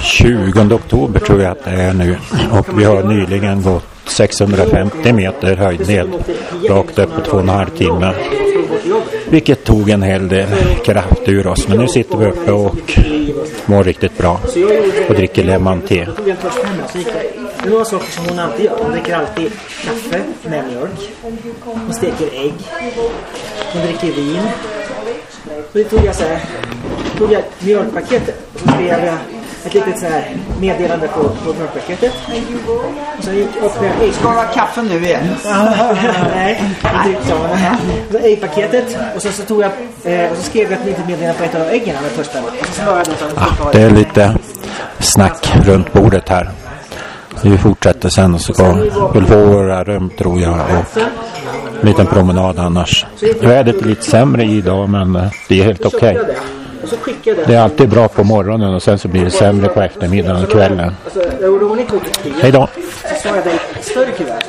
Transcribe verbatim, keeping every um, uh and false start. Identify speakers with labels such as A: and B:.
A: tjugonde oktober tror jag att det är nu. Och vi har nyligen gått sexhundrafemtio meter höjdled rakt upp på två och en halv timme. Vilket tog en hel del kraft ur oss. Men nu sitter vi uppe och mår riktigt bra. Och dricker lemon-te.
B: Det är några saker som hon alltid gör. Hon dricker alltid kaffe med mjölk. Hon steker ägg. Hon dricker vin. Och det tog jag så här. Tog jag mjölkpaketet och så skrev jag ett litet så här meddelande på, på mjölkpaketet. Och så gick upp med ägg.
C: Ska ha kaffe nu igen?
B: Nej, så äggpaketet. Och så, så tog jag eh, och så skrev jag ett litet meddelande på ett av äggen med första. Och så
A: ja, det är lite snack runt bordet här. Vi fortsätter sen och så ska vi få våra rum tror jag och en liten promenad annars. Vädret är lite sämre idag men det är helt okej. Okay. Det är alltid bra på morgonen och sen så blir det sämre på eftermiddagen och kvällen. Hej då!